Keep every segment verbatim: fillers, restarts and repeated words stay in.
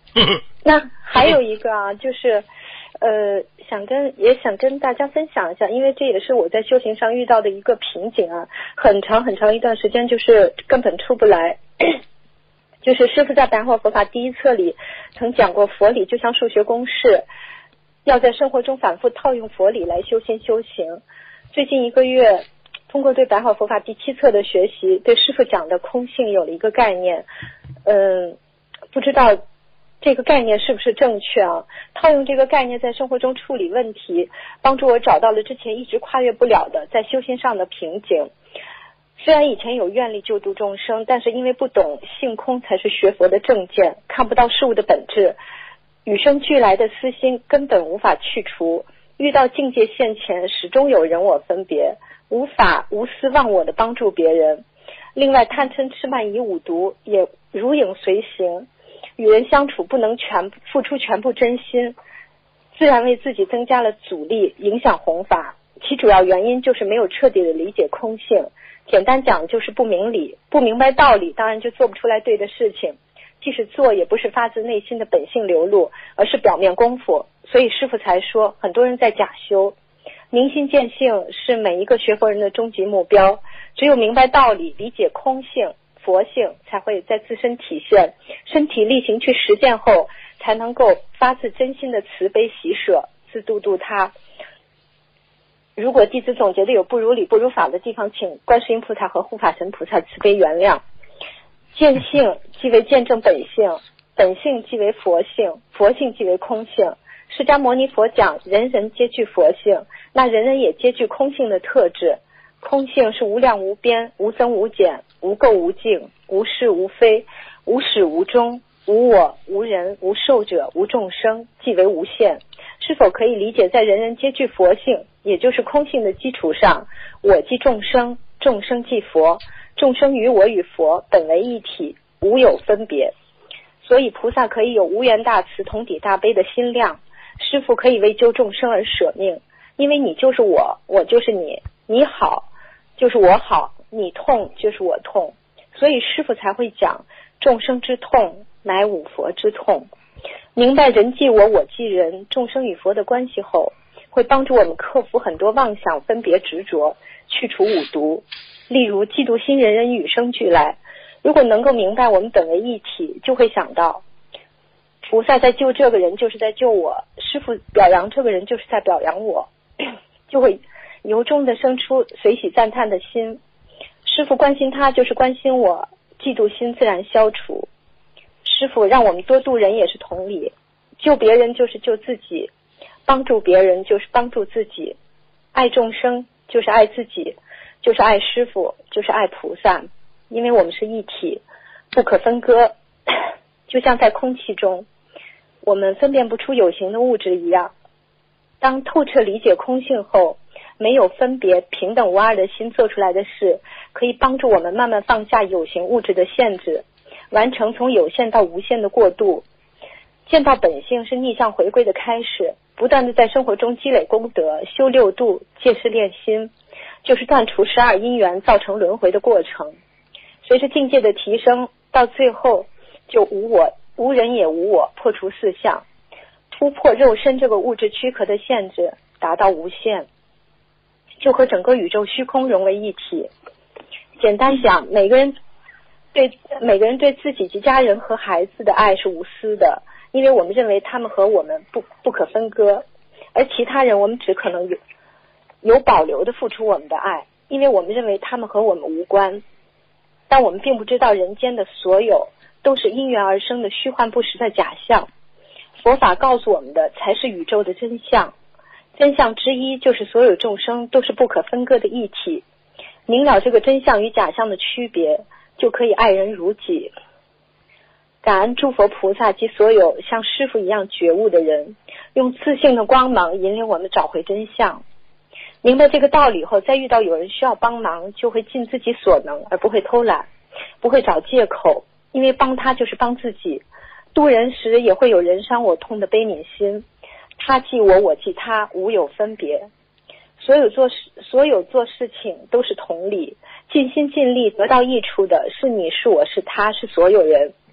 那还有一个啊，就是呃，想跟也想跟大家分享一下，因为这也是我在修行上遇到的一个瓶颈啊，很长很长一段时间就是根本出不来。就是师父在白话佛法第一册里曾讲过，佛理就像数学公式，要在生活中反复套用佛理来修心修行。最近一个月，通过对白话佛法第七册的学习，对师父讲的空性有了一个概念。嗯，不知道这个概念是不是正确啊？套用这个概念在生活中处理问题，帮助我找到了之前一直跨越不了的在修心上的瓶颈。虽然以前有愿力救度众生，但是因为不懂性空才是学佛的正见，看不到事物的本质，与生俱来的私心根本无法去除，遇到境界现前始终有人我分别，无法无私忘我的帮助别人。另外贪嗔痴慢疑五毒也如影随形，与人相处不能全付出全部真心，自然为自己增加了阻力，影响弘法。其主要原因就是没有彻底的理解空性，简单讲就是不明理，不明白道理，当然就做不出来对的事情，即使做也不是发自内心的本性流露，而是表面功夫。所以师父才说很多人在假修。明心见性是每一个学佛人的终极目标，只有明白道理，理解空性佛性，才会在自身体现，身体力行去实践后，才能够发自真心的慈悲喜舍，自度度他。如果弟子总结的有不如理不如法的地方，请观世音菩萨和护法神菩萨慈悲原谅。见性即为见证本性，本性即为佛性，佛性即为空性。释迦牟尼佛讲人人皆具佛性，那人人也皆具空性的特质。空性是无量无边，无增无减，无垢无净，无是无非，无始无终，无我无人无寿者无众生，即为无限。是否可以理解，在人人皆具佛性，也就是空性的基础上，我即众生，众生即佛，众生与我与佛本为一体，无有分别。所以菩萨可以有无缘大慈同体大悲的心量，师父可以为救众生而舍命，因为你就是我，我就是你，你好就是我好，你痛就是我痛，所以师父才会讲众生之痛乃五佛之痛。明白人即我，我即人，众生与佛的关系后，会帮助我们克服很多妄想分别执着，去除五毒。例如嫉妒心人人与生俱来，如果能够明白我们本为一体，就会想到菩萨在救这个人就是在救我，师父表扬这个人就是在表扬我，就会由衷的生出随喜赞叹的心。师父关心他就是关心我，嫉妒心自然消除。师父让我们多度人也是同理，救别人就是救自己，帮助别人就是帮助自己，爱众生就是爱自己，就是爱师父，就是爱菩萨，因为我们是一体，不可分割。就像在空气中，我们分辨不出有形的物质一样，当透彻理解空性后，没有分别，平等无二的心做出来的事，可以帮助我们慢慢放下有形物质的限制，完成从有限到无限的过渡。见到本性是逆向回归的开始，不断的在生活中积累功德，修六度，戒誓练心，就是断除十二因缘造成轮回的过程。随着境界的提升，到最后就无我，无人也无我，破除四相，突破肉身这个物质躯壳的限制，达到无限，就和整个宇宙虚空融为一体。简单讲，每个人对每个人对自己及家人和孩子的爱是无私的，因为我们认为他们和我们不不可分割，而其他人我们只可能有有保留的付出我们的爱，因为我们认为他们和我们无关。但我们并不知道人间的所有都是因缘而生的虚幻不实的假象，佛法告诉我们的才是宇宙的真相。真相之一就是所有众生都是不可分割的一体，明了这个真相与假象的区别，就可以爱人如己。感恩诸佛菩萨及所有像师父一样觉悟的人，用自信的光芒引领我们找回真相。明白这个道理后，再遇到有人需要帮忙，就会尽自己所能，而不会偷懒，不会找借口，因为帮他就是帮自己。渡人时也会有人伤我痛的悲悯心，他即我，我即他，无有分别。所有做事所有做事情都是同理，尽心尽力得到益处的是你，是我，是他，是所有人。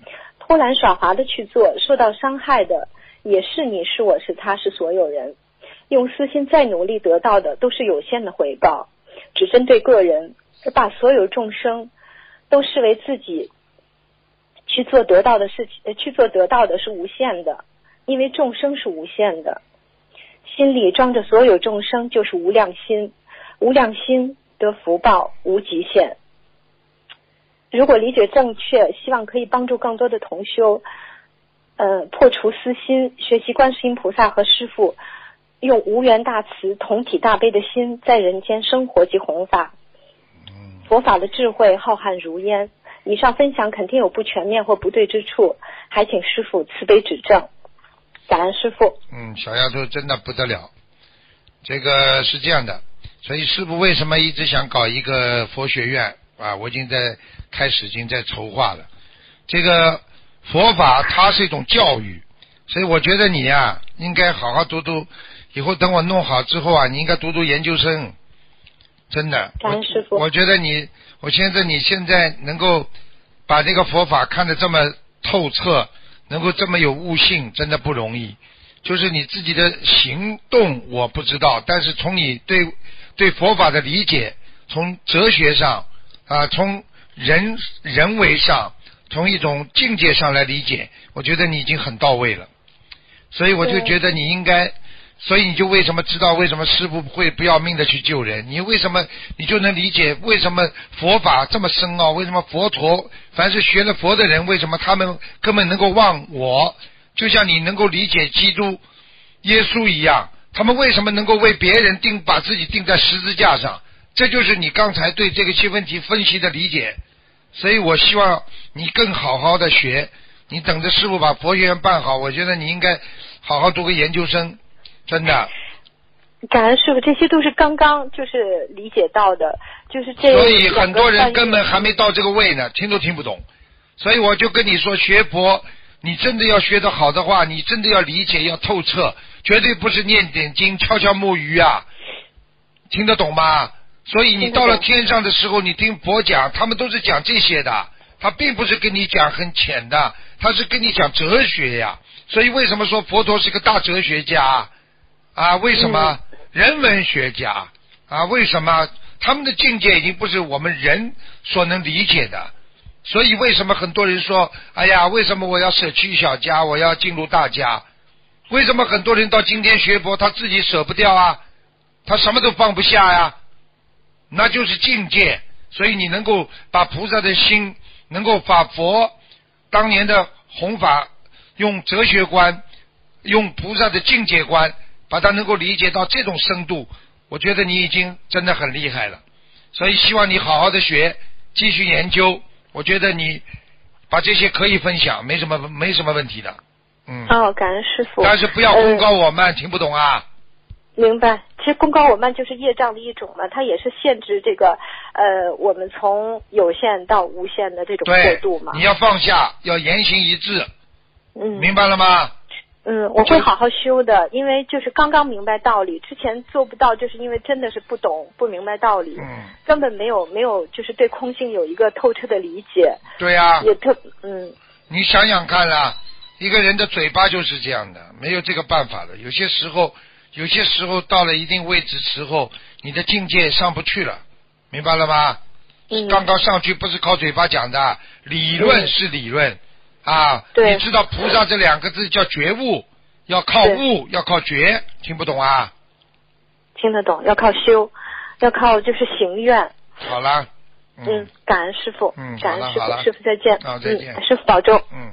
偷懒耍滑的去做，受到伤害的也是你是我是他是所有人。用私心再努力得到的都是有限的回报，只针对个人，而把所有众生都视为自己去做得到的事情，去做得到的是无限的，因为众生是无限的，心里装着所有众生就是无量心，无量心得福报无极限。如果理解正确，希望可以帮助更多的同修呃，破除私心，学习观世音菩萨和师父用无缘大慈同体大悲的心在人间生活及弘法。佛法的智慧浩瀚如烟，以上分享肯定有不全面或不对之处，还请师父慈悲指正。感恩师父。 嗯，小丫头真的不得了。这个是这样的，所以师父为什么一直想搞一个佛学院啊？我已经在开始已经在筹划了。这个佛法它是一种教育，所以我觉得你啊应该好好读读，以后等我弄好之后啊，你应该读读研究生。真的， 感恩师父。 我觉得你，我现在你现在能够把这个佛法看得这么透彻，能够这么有悟性，真的不容易。就是你自己的行动我不知道，但是从你对对佛法的理解，从哲学上啊，从人人为上，从一种境界上来理解，我觉得你已经很到位了。所以我就觉得你应该。所以你就为什么知道为什么师父会不要命的去救人？你为什么你就能理解为什么佛法这么深奥？为什么佛陀凡是学了佛的人，为什么他们根本能够忘我？就像你能够理解基督耶稣一样，他们为什么能够为别人钉把自己钉在十字架上？这就是你刚才对这个些问题分析的理解。所以我希望你更好好的学，你等着师父把佛学院办好，我觉得你应该好好读个研究生。真的， 感恩师父，这些都是刚刚就是理解到的，就是这。 所以很多人根本还没到这个位呢，听都听不懂。所以我就跟你说，学佛，你真的要学得好的话，你真的要理解，要透彻，绝对不是念点经、敲敲木鱼啊，听得懂吗？所以你到了天上的时候，你听佛讲，他们都是讲这些的，他并不是跟你讲很浅的，他是跟你讲哲学呀。所以为什么说佛陀是个大哲学家？啊，为什么人文学家啊？为什么他们的境界已经不是我们人所能理解的？所以为什么很多人说，哎呀，为什么我要舍弃小家，我要进入大家？为什么很多人到今天学佛，他自己舍不掉啊？他什么都放不下呀？那就是境界。所以你能够把菩萨的心，能够把佛当年的弘法，用哲学观，用菩萨的境界观，把它能够理解到这种深度，我觉得你已经真的很厉害了。所以希望你好好的学，继续研究。我觉得你把这些可以分享，没什么没什么问题的。嗯。 哦，感恩师父。 但是不要功高我慢， 呃、 听不懂啊？ 明白。其实功高我慢就是业障的一种嘛，它也是限制这个呃我们从有限到无限的这种过渡嘛。 对，你要放下，要言行一致。 嗯。 明白了吗？ 嗯，我会好好修的，因为就是刚刚明白道理，之前做不到，就是因为真的是不懂不明白道理， 嗯， 根本没有没有就是对空性有一个透彻的理解。 对呀、啊， 也特嗯。 你想想看啦，一个人的嘴巴就是这样的，没有这个办法的。有些时候，有些时候到了一定位置时候，你的境界上不去了，明白了吗？ 嗯。 刚刚上去不是靠嘴巴讲的，理论是理论。嗯啊， 对， 你知道菩萨这两个字叫觉悟，要靠悟，要靠觉，听不懂啊？ 听得懂，要靠修，要靠就是行愿。 好了， 嗯，嗯感恩师父， 嗯， 感恩师父， 师父再见， 好，再见， 嗯，师父保重， 嗯。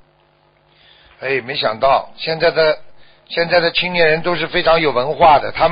哎，没想到现在的现在的青年人都是非常有文化的，他们。